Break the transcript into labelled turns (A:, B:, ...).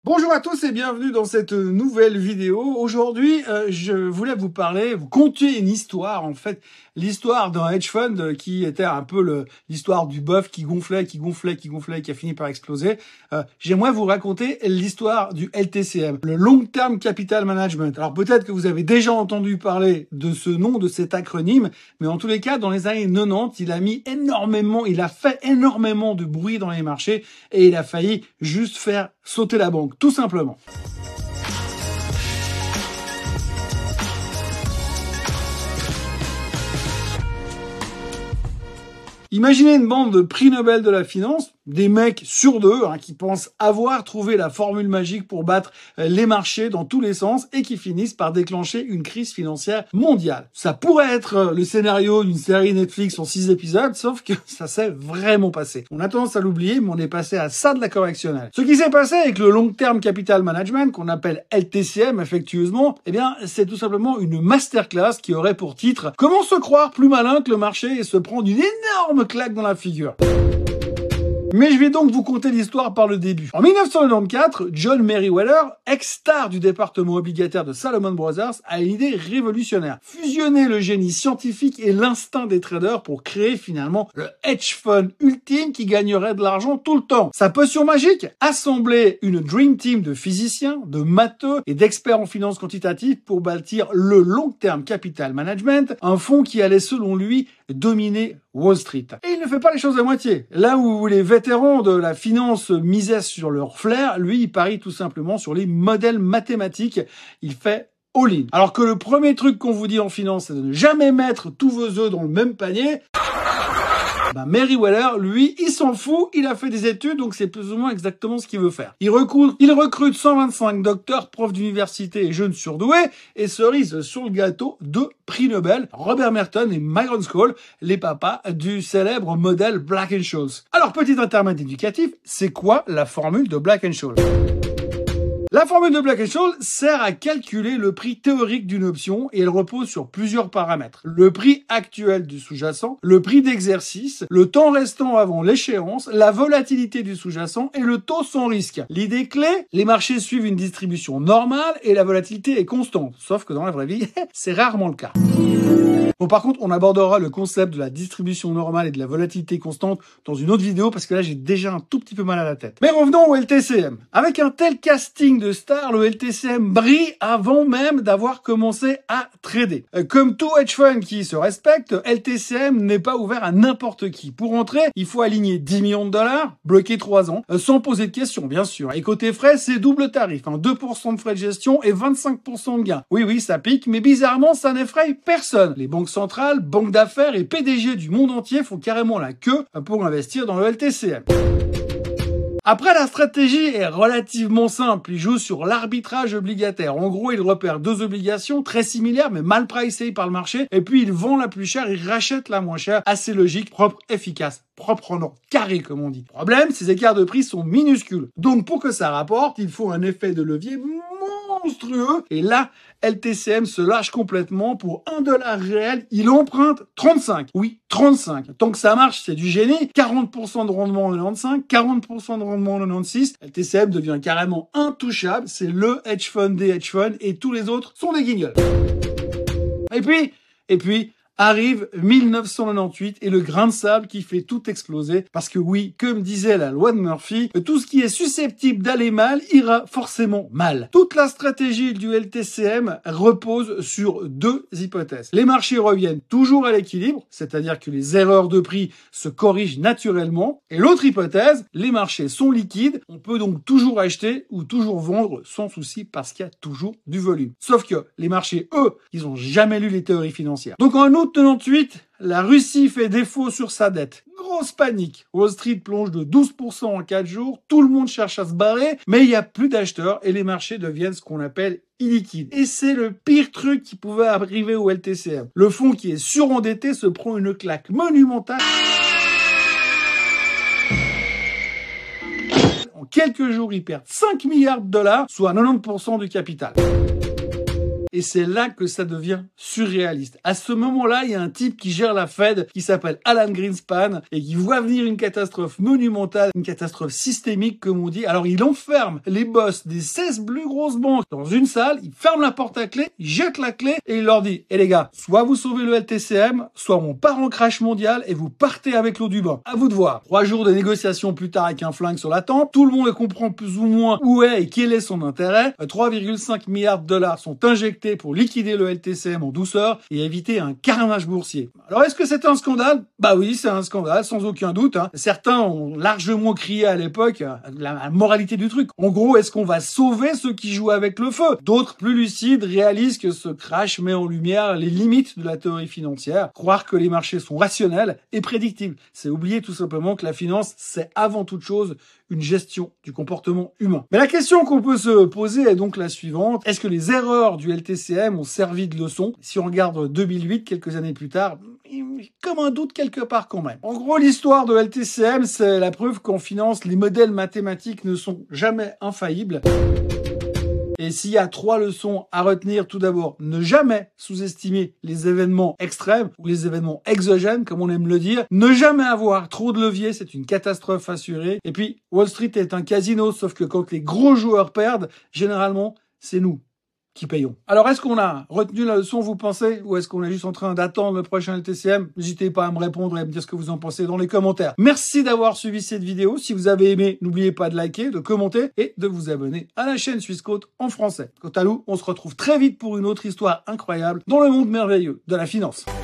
A: Bonjour à tous et bienvenue dans cette nouvelle vidéo. Aujourd'hui, je voulais vous conter une histoire, en fait, l'histoire d'un hedge fund qui était un peu l'histoire du bœuf qui gonflait, qui a fini par exploser. J'aimerais vous raconter l'histoire du LTCM, le Long Term Capital Management. Alors peut-être que vous avez déjà entendu parler de ce nom, de cet acronyme, mais en tous les cas, dans les années 90, il a fait énormément de bruit dans les marchés et il a failli juste faire sauter la banque, tout simplement. Imaginez une bande de prix Nobel de la finance, des mecs sur deux qui pensent avoir trouvé la formule magique pour battre les marchés dans tous les sens et qui finissent par déclencher une crise financière mondiale. Ça pourrait être le scénario d'une série Netflix en 6 épisodes, sauf que ça s'est vraiment passé. On a tendance à l'oublier, mais on est passé à ça de la correctionnelle. Ce qui s'est passé avec le Long Term Capital Management, qu'on appelle LTCM affectueusement, eh bien, c'est tout simplement une masterclass qui aurait pour titre « Comment se croire plus malin que le marché et se prendre une énorme claque dans la figure ». Mais je vais donc vous conter l'histoire par le début. En 1994, John Meriwether, ex-star du département obligataire de Salomon Brothers, a une idée révolutionnaire. Fusionner le génie scientifique et l'instinct des traders pour créer finalement le hedge fund ultime qui gagnerait de l'argent tout le temps. Sa potion magique? Assembler une dream team de physiciens, de matheux et d'experts en finance quantitative pour bâtir le Long Term Capital Management, un fonds qui allait selon lui dominer Wall Street. Et il ne fait pas les choses à moitié. Là où les vétérans de la finance misaient sur leur flair, lui, il parie tout simplement sur les modèles mathématiques. Il fait all-in. Alors que le premier truc qu'on vous dit en finance, c'est de ne jamais mettre tous vos œufs dans le même panier. Meriwether, lui, il s'en fout, il a fait des études, donc c'est plus ou moins exactement ce qu'il veut faire. Il recrute 125 docteurs, profs d'université et jeunes surdoués, et cerise sur le gâteau, 2 prix Nobel, Robert Merton et Myron Scholes, les papas du célèbre modèle Black-Scholes. Alors, petit intermède éducatif, c'est quoi la formule de Black-Scholes ? La formule de Black-Scholes sert à calculer le prix théorique d'une option et elle repose sur plusieurs paramètres. Le prix actuel du sous-jacent, le prix d'exercice, le temps restant avant l'échéance, la volatilité du sous-jacent et le taux sans risque. L'idée clé, les marchés suivent une distribution normale et la volatilité est constante. Sauf que dans la vraie vie, c'est rarement le cas. Bon, par contre, on abordera le concept de la distribution normale et de la volatilité constante dans une autre vidéo parce que là, j'ai déjà un tout petit peu mal à la tête. Mais revenons au LTCM. Avec un tel casting de stars, le LTCM brille avant même d'avoir commencé à trader. Comme tout hedge fund qui se respecte, LTCM n'est pas ouvert à n'importe qui. Pour entrer, il faut aligner 10 millions de dollars, bloquer 3 ans, sans poser de questions, bien sûr. Et côté frais, c'est double tarif, 2% de frais de gestion et 25% de gains. Oui, ça pique, mais bizarrement, ça n'effraie personne. Les banques centrales, banques d'affaires et PDG du monde entier font carrément la queue pour investir dans le LTCM. Après, la stratégie est relativement simple. Il joue sur l'arbitrage obligataire. En gros, il repère 2 obligations très similaires, mais mal pricées par le marché. Et puis, il vend la plus chère, il rachète la moins chère. Assez logique, propre, efficace. Propre en or, carré, comme on dit. Problème, ces écarts de prix sont minuscules. Donc, pour que ça rapporte, il faut un effet de levier monstrueux. Et là, LTCM se lâche complètement. Pour $1 réel, il emprunte 35. Oui, 35. Tant que ça marche, c'est du génie. 40% de rendement en 95, 40% de rendement en 96. LTCM devient carrément intouchable. C'est le hedge fund des hedge funds et tous les autres sont des guignols. Et puis, arrive 1998 et le grain de sable qui fait tout exploser. Parce que oui, comme disait la loi de Murphy, tout ce qui est susceptible d'aller mal ira forcément mal. Toute la stratégie du LTCM repose sur 2 hypothèses. Les marchés reviennent toujours à l'équilibre, c'est-à-dire que les erreurs de prix se corrigent naturellement. Et l'autre hypothèse, les marchés sont liquides, on peut donc toujours acheter ou toujours vendre sans souci parce qu'il y a toujours du volume. Sauf que les marchés, eux, ils ont jamais lu les théories financières. Donc en août 98, la Russie fait défaut sur sa dette. Grosse panique. Wall Street plonge de 12% en 4 jours. Tout le monde cherche à se barrer, mais il n'y a plus d'acheteurs et les marchés deviennent ce qu'on appelle illiquides. Et c'est le pire truc qui pouvait arriver au LTCM. Le fonds qui est surendetté se prend une claque monumentale. En quelques jours, ils perdent 5 milliards de dollars, soit 90% du capital. Et c'est là que ça devient surréaliste. À ce moment-là, il y a un type qui gère la Fed, qui s'appelle Alan Greenspan, et qui voit venir une catastrophe monumentale, une catastrophe systémique, comme on dit. Alors, il enferme les boss des 16 plus grosses banques dans une salle, il ferme la porte à clé, il jette la clé, et il leur dit, les gars, soit vous sauvez le LTCM, soit on part en crash mondial, et vous partez avec l'eau du bain. À vous de voir. 3 jours de négociations plus tard avec un flingue sur la tempe, tout le monde comprend plus ou moins où est et quel est son intérêt. 3,5 milliards de dollars sont injectés pour liquider le LTCM en douceur et éviter un carnage boursier. Alors est-ce que c'est un scandale? Bah oui, c'est un scandale, sans aucun doute. Certains ont largement crié à l'époque la moralité du truc. En gros, est-ce qu'on va sauver ceux qui jouent avec le feu? D'autres, plus lucides, réalisent que ce crash met en lumière les limites de la théorie financière. Croire que les marchés sont rationnels et prédictibles. C'est oublier tout simplement que la finance, c'est avant toute chose une gestion du comportement humain. Mais la question qu'on peut se poser est donc la suivante. Est-ce que les erreurs du LTCM ont servi de leçon? Si on regarde 2008, quelques années plus tard, comme un doute quelque part quand même. En gros, l'histoire de LTCM, c'est la preuve qu'en finance, les modèles mathématiques ne sont jamais infaillibles. Et s'il y a 3 leçons à retenir, tout d'abord, ne jamais sous-estimer les événements extrêmes ou les événements exogènes, comme on aime le dire. Ne jamais avoir trop de levier, c'est une catastrophe assurée. Et puis, Wall Street est un casino, sauf que quand les gros joueurs perdent, généralement, c'est nous qui payons. Alors, est-ce qu'on a retenu la leçon, vous pensez? Ou est-ce qu'on est juste en train d'attendre le prochain LTCM? N'hésitez pas à me répondre et à me dire ce que vous en pensez dans les commentaires. Merci d'avoir suivi cette vidéo. Si vous avez aimé, n'oubliez pas de liker, de commenter et de vous abonner à la chaîne Swissquote en français. Quant à nous, on se retrouve très vite pour une autre histoire incroyable dans le monde merveilleux de la finance.